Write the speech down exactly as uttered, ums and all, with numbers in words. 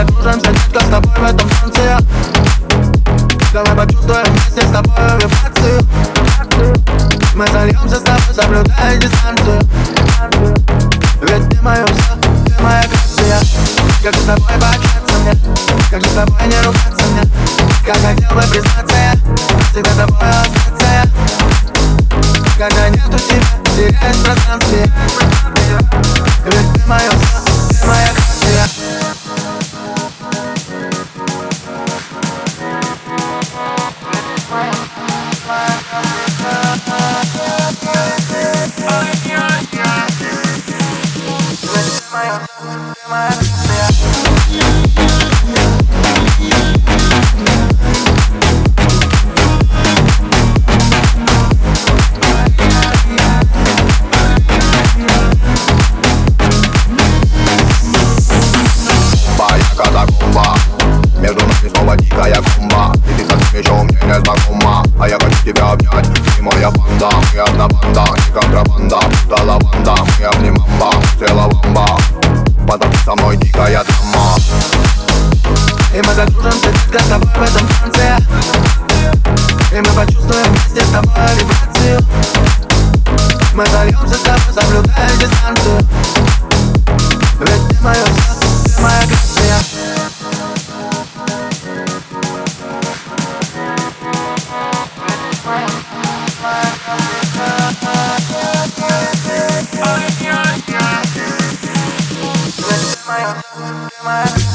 закружимся, детка, с тобой в этом танце. Давай почувствуем вместе с тобой вибрацию. Мы зальемся с тобой, соблюдая дистанцию. Ведь ты мое все, ты моя грация. Как же с тобой пообщаться мне, как же с тобой не ругаться мне. Как хотел бы признаться я, всегда с тобой остаться я. Когда нету тебя, теряюсь в пространстве. Ведь ты мое все, ты моя грация. Между нами снова дикая комба. И ты совсем еще мне не знакома. А я хочу тебя обнять, ты моя банда. Мы одна банда, не контрабанда. Да лаванда, мы обнимамба, целая ламба. Потому со мной дикая драма. И мы закружимся, детка, с тобой в этом танце. И мы почувствуем вместе с тобой вибрацию. Мы зальемся с тобой, соблюдая дистанцию. Ведь ты мое все, ты моя грация. My